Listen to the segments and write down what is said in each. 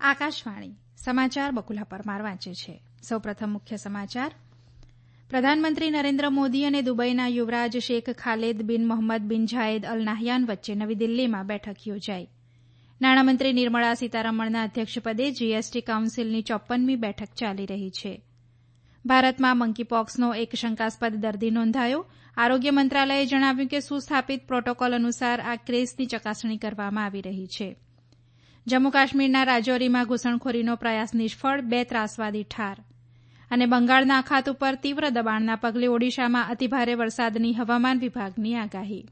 આકાશવાણી સમાચાર બકુલા પરમાર વાંચે છે. સૌપ્રથમ મુખ્ય સમાચાર. પ્રધાનમંત્રી નરેન્દ્ર મોદી અને દુબઈના યુવરાજ શેખ ખાલેદ બિન મોહમ્મદ બિન ઝાયેદ અલ નાહયાન વચ્ચે નવી દિલ્હીમાં બેઠક યોજાઈ. નાણામંત્રી નિર્મળા સીતારમણના અધ્યક્ષપદે જીએસટી કાઉન્સિલની 54મી બેઠક ચાલી રહી છે. ભારતમાં મંકીપોક્સનો એક શંકાસ્પદ દર્દી નોંધાયો. આરોગ્ય મંત્રાલયે જણાવ્યું કે સુસ્થાપિત પ્રોટોકોલ અનુસાર આ કેસની ચકાસણી કરવામાં આવી રહી છે. જમ્મુ કાશ્મીરના રાજૌરીમાં ઘૂસણખોરીનો પ્રયાસ નિષ્ફળ, 2 ત્રાસવાદી ઠાર. અને બંગાળના અખાત ઉપર તીવ્ર દબાણના પગલે ઓડિશામાં અતિભારે વરસાદની હવામાન વિભાગની આગાહી.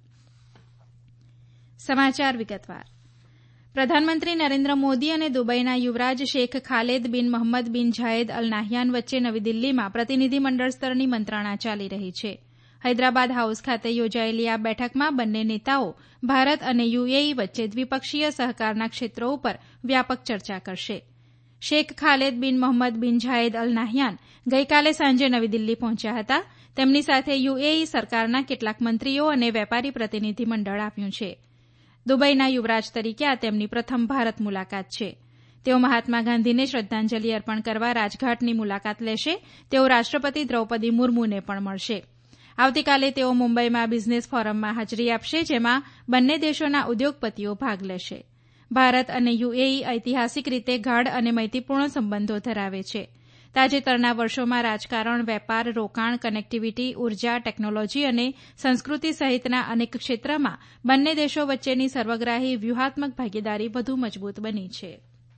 સમાચાર વિગતવાર. પ્રધાનમંત્રી નરેન્દ્ર મોદી અને દુબઈના યુવરાજ શેખ ખાલેદ બિન મોહમ્મદ બિન ઝાયેદ અલ નાહયાન વચ્ચે નવી દિલ્હીમાં પ્રતિનિધિમંડળ સ્તરની મંત્રણા ચાલી રહી છે. હૈદરાબાદ હાઉસ ખાતે યોજાયેલી આ બેઠકમાં બંને નેતાઓ ભારત અને યુએઈ વચ્ચે દ્વિપક્ષીય સહકારના ક્ષેત્રો ઉપર વ્યાપક ચર્ચા કરશે. શેખ ખાલેદ બિન મોહમ્મદ બિન ઝાયેદ અલ નાહયાન ગઈકાલે સાંજે નવી દિલ્હી પહોંચ્યા હતા. તેમની સાથે યુએઈ સરકારના કેટલાક મંત્રીઓ અને વેપારી પ્રતિનિધિમંડળ આવ્યું છે. દુબઈના યુવરાજ તરીકે આ તેમની પ્રથમ ભારત મુલાકાત છે. તેઓ મહાત્મા ગાંધીને શ્રદ્ધાંજલિ અર્પણ કરવા રાજઘાટની મુલાકાત લેશે. તેઓ રાષ્ટ્રપતિ દ્રૌપદી મુર્મુને પણ મળશે. આવતીકાલે તેઓ મુંબઈમાં બિઝનેસ ફોરમમાં હાજરી આપશે, જેમાં બંને દેશોના ઉદ્યોગપતિઓ ભાગ લેશે. ભારત અને યુએઈ ઐતિહાસિક રીતે ગાઢ અને મૈત્રીપૂર્ણ સંબંધો ધરાવે છે. તાજેતરના વર્ષોમાં રાજકારણ, વેપાર, રોકાણ, કનેક્ટિવિટી, ઉર્જા, ટેકનોલોજી અને સંસ્કૃતિ સહિતના અનેક ક્ષેત્રમાં બંને દેશો વચ્ચેની સર્વગ્રાહી વ્યૂહાત્મક ભાગીદારી વધુ મજબૂત બની છે.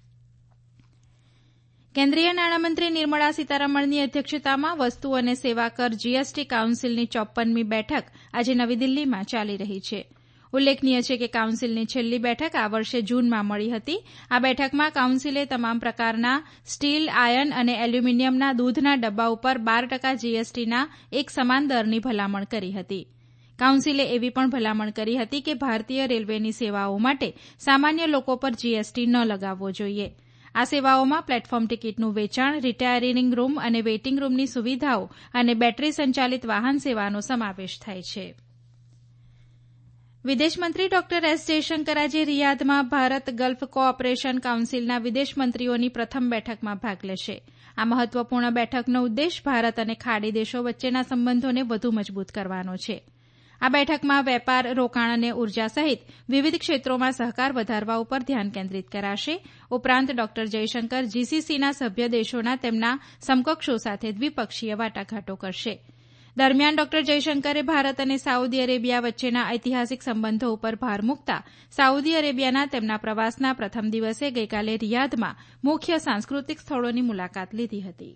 કેન્દ્રીય નાણામંત્રી નિર્મળા સીતારમણની અધ્યક્ષતામાં વસ્તુ અને સેવા કર જીએસટી કાઉન્સિલની 54મી બેઠક આજે નવી દિલ્હીમાં ચાલી રહી છે. ઉલ્લેખનીય છે કે કાઉન્સિલની છેલ્લી બેઠક આ વર્ષે જૂનમાં મળી હતી. આ બેઠકમાં કાઉન્સિલે તમામ પ્રકારના સ્ટીલ, આયર્ન અને એલ્યુમિનિયમના દૂધના ડબ્બા ઉપર 12% જીએસટીના એક સમાન દરની ભલામણ કરી હતી. કાઉન્સિલે એવી પણ ભલામણ કરી હતી કે ભારતીય રેલવેની સેવાઓ માટે સામાન્ય લોકો પર જીએસટી ન લગાવવો જોઈએ. આ સેવાઓમાં પ્લેટફોર્મ ટિકિટનું વેચાણ, રિટાયરિંગ રૂમ અને વેઇટિંગ રૂમની સુવિધાઓ અને બેટરી સંચાલિત વાહન સેવાનો સમાવેશ થાય છે. વિદેશમંત્રી ડોક્ટર એસ જયશંકર આજે રિયાધમાં ભારત ગલ્ફ કોઓપરેશન કાઉન્સિલના વિદેશમંત્રીઓની પ્રથમ બેઠકમાં ભાગ લેશે. આ મહત્વપૂર્ણ બેઠકનો ઉદ્દેશ ભારત અને ખાડી દેશો વચ્ચેના સંબંધોને વધુ મજબૂત કરવાનો છે. આ બેઠકમાં વેપાર, રોકાણ અને ઉર્જા સહિત વિવિધ ક્ષેત્રોમાં સહકાર વધારવા ઉપર ધ્યાન કેન્દ્રિત કરાશે. ઉપરાંત ડોક્ટર જયશંકર જીસીસીના સભ્ય દેશોના તેમના સમકક્ષો સાથે દ્વિપક્ષીય વાટાઘાટો કરશે. દરમિયાન ડોક્ટર જયશંકરે ભારત અને સાઉદી અરેબિયા વચ્ચેના ઐતિહાસિક સંબંધો ઉપર ભાર મૂકતા સાઉદી અરેબિયાના તેમના પ્રવાસના પ્રથમ દિવસે ગઈકાલે રિયાધમાં મુખ્ય સાંસ્કૃતિક સ્થળોની મુલાકાત લીધી હતી.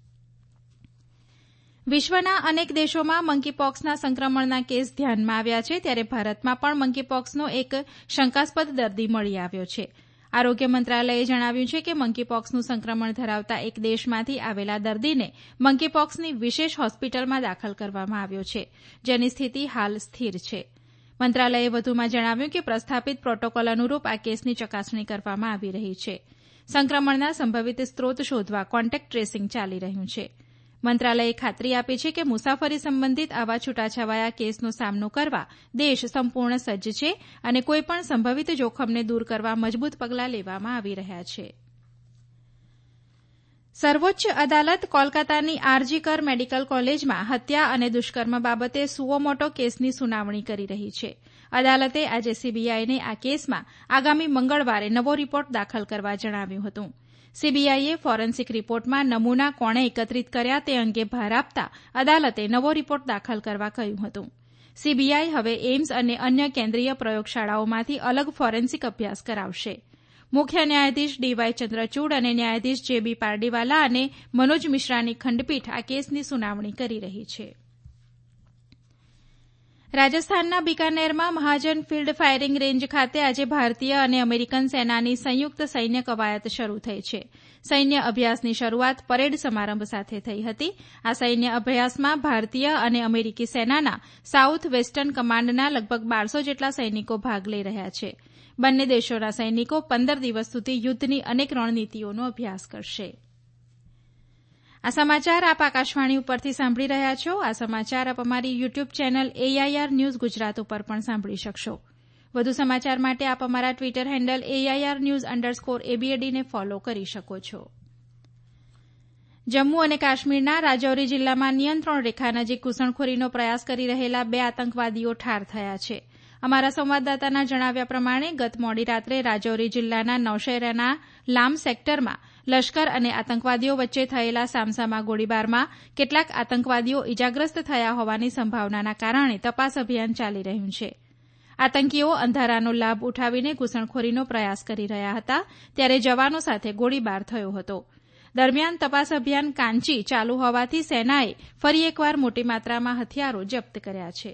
વિશ્વના અનેક દેશોમાં મંકીપોક્સના સંક્રમણના કેસ ધ્યાનમાં આવ્યા છે, ત્યારે ભારતમાં પણ મંકીપોક્સનો એક શંકાસ્પદ દર્દી મળી આવ્યો છે. આરોગ્ય મંત્રાલયે જણાવ્યું છે કે મંકીપોક્સનું સંક્રમણ ધરાવતા એક દેશમાંથી આવેલા દર્દીને મંકીપોક્સની વિશેષ હોસ્પિટલમાં દાખલ કરવામાં આવ્યો છે, જેની સ્થિતિ હાલ સ્થિર છે. મંત્રાલયે વધુમાં જણાવ્યું કે પ્રસ્થાપિત પ્રોટોકોલ અનુરૂપ આ કેસની ચકાસણી કરવામાં આવી રહી છે. સંક્રમણના સંભવિત સ્ત્રોત શોધવા કોન્ટેક્ટ ટ્રેસિંગ ચાલી રહ્યું છે. મંત્રાલયે ખાતરી આપી છે કે મુસાફરી સંબંધિત આવા છૂટાછવાયા કેસનો સામનો કરવા દેશ સંપૂર્ણ સજ્જ છે અને કોઈપણ સંભવિત જોખમને દૂર કરવા મજબૂત પગલાં લેવામાં આવી રહ્યા છે. સર્વોચ્ચ અદાલત કોલકાતાની આરજી કર મેડિકલ કોલેજમાં હત્યા અને દુષ્કર્મ બાબતે સુઓ મોટો કેસની સુનાવણી કરી રહી છે. અદાલતે આજે સીબીઆઈને આ કેસમાં આગામી મંગળવારે નવો રિપોર્ટ દાખલ કરવા જણાવ્યું હતું. સીબીઆઈએ ફોરેન્સિક રિપોર્ટમાં નમૂના કોણે એકત્રિત કર્યા તે અંગે ભાર આપતા અદાલતે નવો રિપોર્ટ દાખલ કરવા કહ્યું હતું. સીબીઆઈ હવે એઇમ્સ અને અન્ય કેન્દ્રીય પ્રયોગશાળાઓમાંથી અલગ ફોરેન્સિક અભ્યાસ કરાવશે. મુખ્ય ન્યાયાધીશ ડીવાય ચંદ્રચૂડ અને ન્યાયાધીશ જેબી પારડીવાલા અને મનોજ મિશ્રાની ખંડપીઠ આ કેસની સુનાવણી કરી રહી છે. રાજસ્થાનના બિકાનેરમાં મહાજન ફિલ્ડ ફાયરિંગ રેન્જ ખાતે આજે ભારતીય અને અમેરિકન સેનાની સંયુક્ત સૈન્ય કવાયત શરૂ થઈ છે. સૈન્ય અભ્યાસની શરૂઆત પરેડ સમારંભ સાથે થઈ હતી. આ સૈન્ય અભ્યાસમાં ભારતીય અને અમેરિકી સેનાના સાઉથ વેસ્ટર્ન કમાન્ડના લગભગ 1200 જેટલા સૈનિકો ભાગ લઈ રહ્યા છે. બંને દેશોના સૈનિકો 15 દિવસ સુધી યુદ્ધની અનેક રણનીતિઓનો અભ્યાસ કરશે. આ સમાચાર આપ આકાશવાણી ઉપરથી સાંભળી રહ્યા છો. આ સમાચાર આપ અમારી YouTube channel AIR news Gujarat ઉપર પણ સાંભળી શકશો. વધુ સમાચાર માટે આપ અમારા ટ્વિટર હેન્ડલ AIR_News_ABAD ને ફોલો કરી શકો છો. જમ્મુ અને કાશ્મીરના રાજૌરી જિલ્લામાં નિયંત્રણ રેખા નજીક ઘૂસણખોરીનો પ્રયાસ કરી રહેલા 2 આતંકવાદીઓ ઠાર થયા છે. અમારા સંવાદદાતાના જણાવ્યા પ્રમાણે ગત મોડી રાત્રે રાજૌરી જિલ્લાના નૌશેરાના લામ સેક્ટરમાં લશ્કર અને આતંકવાદીઓ વચ્ચે થયેલા સામસામા ગોળીબારમાં કેટલાક આતંકવાદીઓ ઇજાગ્રસ્ત થયા હોવાની સંભાવનાના કારણે તપાસ અભિયાન ચાલી રહ્યું છે. આતંકીઓ અંધારાનો લાભ ઉઠાવીને ઘૂસણખોરીનો પ્રયાસ કરી રહ્યા હતા ત્યારે જવાનો સાથે ગોળીબાર થયો હતો. દરમિયાન તપાસ અભિયાન કાંચી ચાલુ હોવાથી સેનાએ ફરી એકવાર મોટી માત્રામાં હથિયારો જપ્ત કર્યા છે.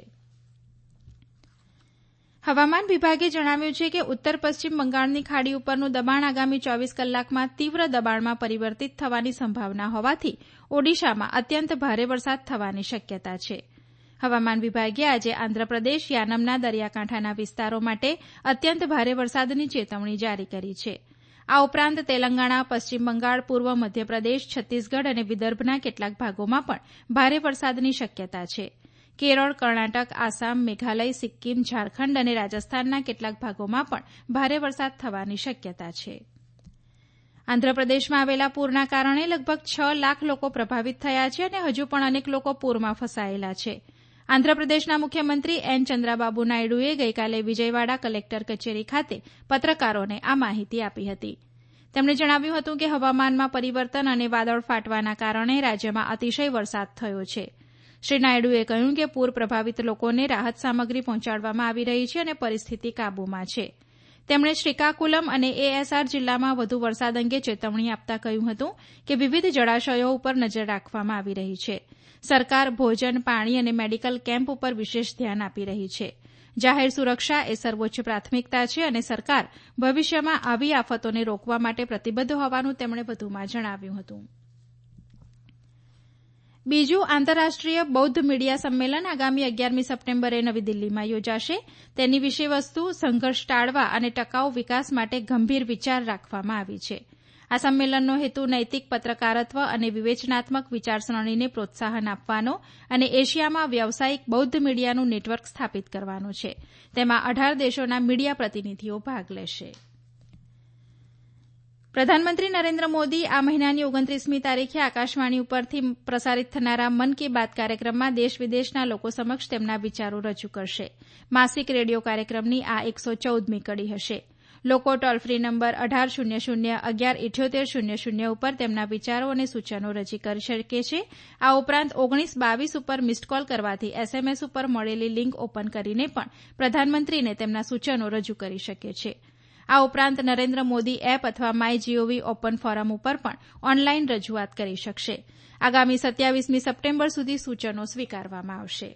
હવામાન વિભાગે જણાવ્યું છે કે ઉત્તર પશ્ચિમ બંગાળની ખાડી ઉપરનું દબાણ આગામી 24 કલાકમાં તીવ્ર દબાણમાં પરિવર્તિત થવાની સંભાવના હોવાથી ઓડિશામાં અત્યંત ભારે વરસાદ થવાની શક્યતા છે. હવામાન વિભાગે આજે આંધ્રપ્રદેશ યાનમના દરિયાકાંઠાના વિસ્તારો માટે અત્યંત ભારે વરસાદની ચેતવણી જારી કરી છે. આ ઉપરાંત તેલંગાણા, પશ્ચિમ બંગાળ, પૂર્વ મધ્યપ્રદેશ, છત્તીસગઢ અને વિદર્ભના કેટલાક ભાગોમાં પણ ભારે વરસાદની શક્યતા છે. કેરળ, કર્ણાટક, આસામ, મેઘાલય, સિક્કિમ, ઝારખંડ અને રાજસ્થાનના કેટલાક ભાગોમાં પણ ભારે વરસાદ થવાની શક્યતા છે. આંધ્રપ્રદેશમાં આવેલા પૂરના કારણે લગભગ 6 લાખ લોકો પ્રભાવિત થયા છે અને હજુ પણ અનેક લોકો પૂરમાં ફસાયેલા છે. આંધ્રપ્રદેશના મુખ્યમંત્રી એન ચંદ્રાબાબુ નાયડુએ ગઈકાલે વિજયવાડા કલેક્ટર કચેરી ખાતે પત્રકારોને આ માહિતી આપી હતી. તેમણે જણાવ્યું હતું કે હવામાનમાં પરિવર્તન અને વાદળ ફાટવાના કારણે રાજ્યમાં અતિશય વરસાદ થયો છે. શ્રી નાયડુએ કહ્યું કે પૂર પ્રભાવિત લોકોને રાહત સામગ્રી પહોંચાડવામાં આવી રહી છે અને પરિસ્થિતિ કાબૂમાં છે. તેમણે શ્રીકાકુલમ અને ASR જિલ્લામાં વધુ વરસાદ અંગે ચેતવણી આપતા કહ્યું હતું કે વિવિધ જળાશયો ઉપર નજર રાખવામાં આવી રહી છે. સરકાર ભોજન, પાણી અને મેડિકલ કેમ્પ ઉપર વિશેષ ધ્યાન આપી રહી છે. જાહેર સુરક્ષા એ સર્વોચ્ચ પ્રાથમિકતા છે અને સરકાર ભવિષ્યમાં આવી આફતોને રોકવા માટે પ્રતિબદ્ધ હોવાનું તેમણે વધુમાં જણાવ્યું હતું. બીજું આંતરરાષ્ટ્રીય બૌદ્ધ મીડિયા સંમેલન આગામી 11મી સપ્ટેમ્બરે નવી દિલ્હીમાં યોજાશે. તેની વિષયવસ્તુ સંઘર્ષ ટાળવા અને ટકાઉ વિકાસ માટે ગંભીર વિચાર રાખવામાં આવી છે. આ સંમેલનનો હેતુ નૈતિક પત્રકારત્વ અને વિવેચનાત્મક વિચારસરણીને પ્રોત્સાહન આપવાનો અને એશિયામાં વ્યાવસાયિક બૌદ્ધ મીડિયાનું નેટવર્ક સ્થાપિત કરવાનો છે. તેમાં 18 દેશોના મીડિયા પ્રતિનિધિઓ ભાગ લેશે. પ્રધાનમંત્રી નરેન્દ્ર મોદી આ મહિનાની 29મી તારીખે આકાશવાણી ઉપરથી પ્રસારિત થનારા મન કી બાત કાર્યક્રમમાં દેશ વિદેશના લોકો સમક્ષ તેમના વિચારો રજૂ કરશે. માસિક રેડિયો કાર્યક્રમની આ 114મી કડી હશે. લોકો ટોલ ફ્રી નંબર 1800-117800 ઉપર તેમના વિચારો અને સૂચનો રજી કરી શકે છે. આ ઉપરાંત 1922 ઉપર મિસ્ડ કોલ કરવાથી SMS ઉપર મળેલી લિંક ઓપન કરીને પણ પ્રધાનમંત્રીને તેમના સૂચનો રજૂ કરી શકે છે. આ ઉપરાંત નરેન્દ્ર મોદી એપ અથવા માય GOV ઓપન ફોરમ ઉપર પણ ઓનલાઈન રજૂઆત કરી શકશે. આગામી 27મી સપ્ટેમ્બર સુધી સૂચનો સ્વીકારવામાં આવશે.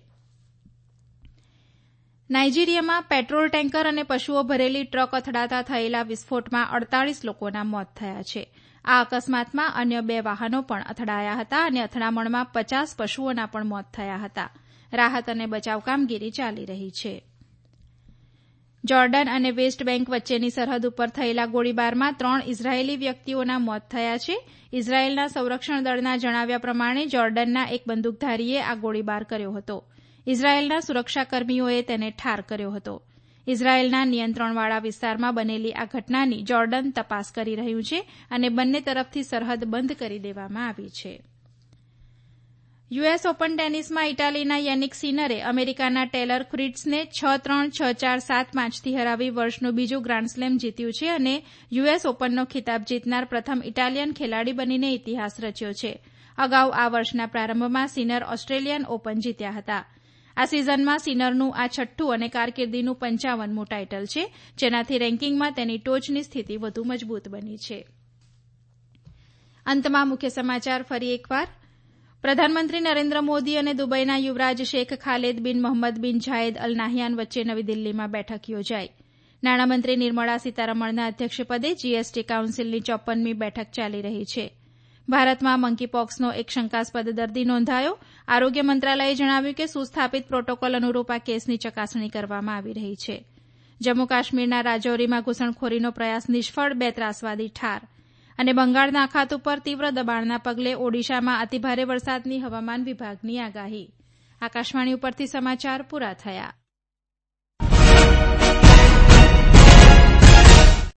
નાઇજીરિયામાં પેટ્રોલ ટેન્કર અને પશુઓ ભરેલી ટ્રક અથડાતા થયેલા વિસ્ફોટમાં 48 લોકોના મોત થયા છે. આ અકસ્માતમાં અન્ય 2 વાહનો પણ અથડાયા હતા અને અથડામણમાં 50 પશુઓના પણ મોત થયા હતા. રાહત અને બચાવ કામગીરી ચાલી રહી છે. જોર્ડન અને વેસ્ટ બેન્ક વચ્ચેની સરહદ ઉપર થયેલા ગોળીબારમાં 3 ઇઝરાયેલી વ્યક્તિઓના મોત થયા છે. ઇઝરાયેલના સંરક્ષણ દળના જણાવ્યા પ્રમાણે જોર્ડનના એક બંદૂકધારીએ આ ગોળીબાર કર્યો હતો. ઇઝરાયેલના સુરક્ષાકર્મીઓએ તેને ઠાર કર્યો હતો. ઇઝરાયેલના નિયંત્રણવાળા વિસ્તારમાં બનેલી આ ઘટનાની જોર્ડન તપાસ કરી રહ્યું છે અને બંને તરફથી સરહદ બંધ કરી દેવામાં આવી છે. US ઓપન ટેનિસમાં ઇટાલીના યાનિક સિનરે અમેરિકાના ટેલર ફ્રિટ્ઝને 6-3, 6-4, 7-5થી હરાવી વર્ષનું બીજું ગ્રાન્ડ સ્લેમ જીત્યું છે અને US ઓપનનો ખિતાબ જીતનાર પ્રથમ ઇટાલિયન ખેલાડી બનીને ઇતિહાસ રચ્યો છે. અગાઉ આ વર્ષના પ્રારંભમાં સિનર ઓસ્ટ્રેલિયન ઓપન જીત્યા હતા. આ સિઝનમાં સિનરનું આ છઠ્ઠું અને કારકિર્દીનું 55મું ટાઇટલ છે, જેનાથી રેન્કિંગમાં તેની ટોચની સ્થિતિ વધુ મજબૂત બની છે. અંતમાં મુખ્ય સમાચાર ફરી એકવાર. પ્રધાનમંત્રી નરેન્દ્ર મોદી અને દુબઈના યુવરાજ શેખ ખાલેદ બિન મોહમ્મદ બિન ઝાયદ અલ નાહયાન વચ્ચે નવી દિલ્હીમાં બેઠક યોજાઈ. નાણામંત્રી નિર્મળા સીતારમણના અધ્યક્ષપદે GST કાઉન્સિલની 54મી બેઠક ચાલી રહી છે. ભારતમાં મંકીપોક્સનો એક શંકાસ્પદ દર્દી નોંધાયો. આરોગ્ય મંત્રાલયે જણાવ્યું કે સુસ્થાપિત પ્રોટોકોલ અનુરૂપ આ કેસની ચકાસણી કરવામાં આવી રહી છે. જમ્મુ કાશ્મીરના રાજૌરીમાં ઘૂસણખોરીનો પ્રયાસ નિષ્ફળ, 2 ત્રાસવાદી ઠાર. અને બંગાળના અખાત ઉપર તીવ્ર દબાણના પગલે ઓડિશામાં અતિભારે વરસાદની હવામાન વિભાગની આગાહી. આકાશવાણી ઉપરથી સમાચાર પૂરા થયા.